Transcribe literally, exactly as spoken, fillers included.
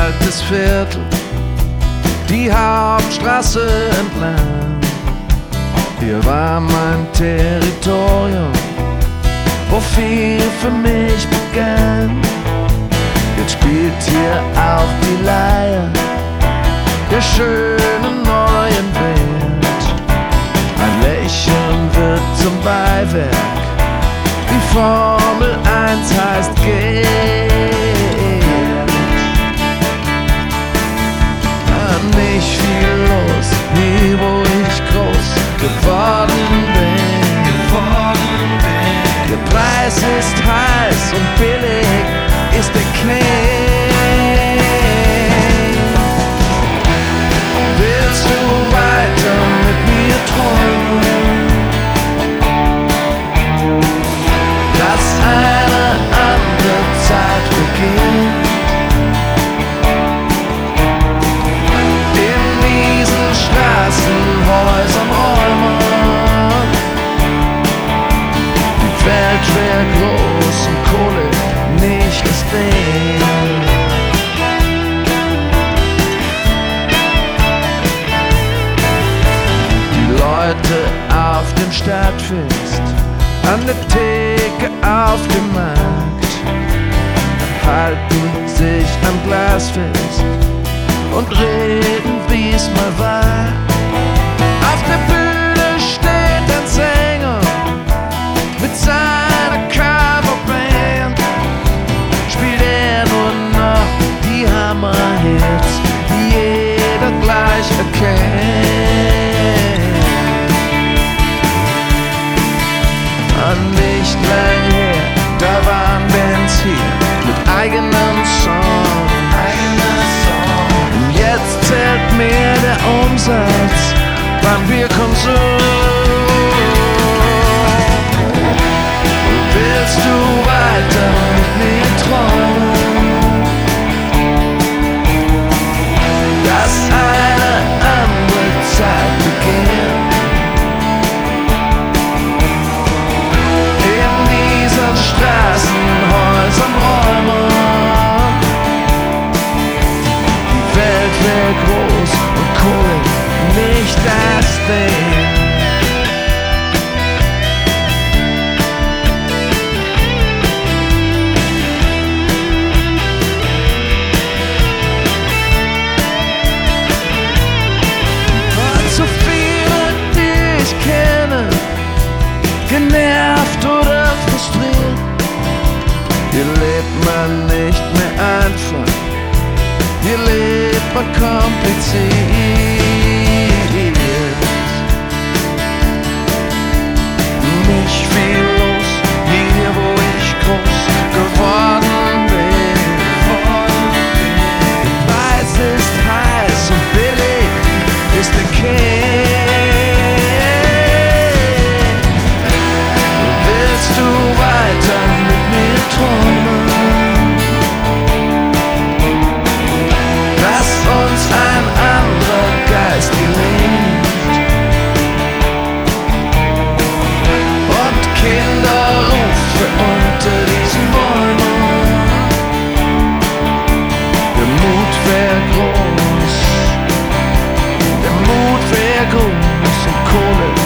altes Viertel, die Hauptstraße entlang. Hier war mein Territorium, wo viel für mich begann. Jetzt spielt hier auch die Leier der schönen neuen Welt. Ein Lächeln wird zum Beiwerk, die Formel eins heißt Geld. Nicht viel los, hier wo ich groß geworden bin. geworden bin. Der Preis ist heiß und billig ist der King. Willst du weiter mit mir träumen, dass eine andere Zeit beginnt? Häusern, Räumen. Die Welt wär groß und Kohle nicht das Ding. Die Leute auf dem Stadtfest, an der Theke auf dem Markt, halten sich am Glas fest und reden, wie's mal war. Auf der Bühne steht ein Sänger mit seiner Coverband. Spielt er nur noch die Hammerhits, die jeder gleich erkennt. Und nicht lang her, da waren Bands hier mit eigenem Song. Eigener Song. Und jetzt zählt mehr der Umsatz beim Bierkonsum. Willst du weiter mit mir träumen, dass eine andere Zeit beginnt? In diesen Straßen, Häusern, Räumen. Die Welt wär groß und cool, nicht das Ding. Und so viele, die ich kenne, genervt oder frustriert. Hier lebt man nicht mehr einfach, hier lebt man kompliziert. Nicht viel los, hier wo ich groß geworden bin. Der Preis ist heiß und billig ist der King. Willst du weiter mit mir träumen, dass uns ein anderer Geist gelingt? Kinderrufe unter diesen Bäumen. Der Mut wär groß, der Mut wär groß und Kohle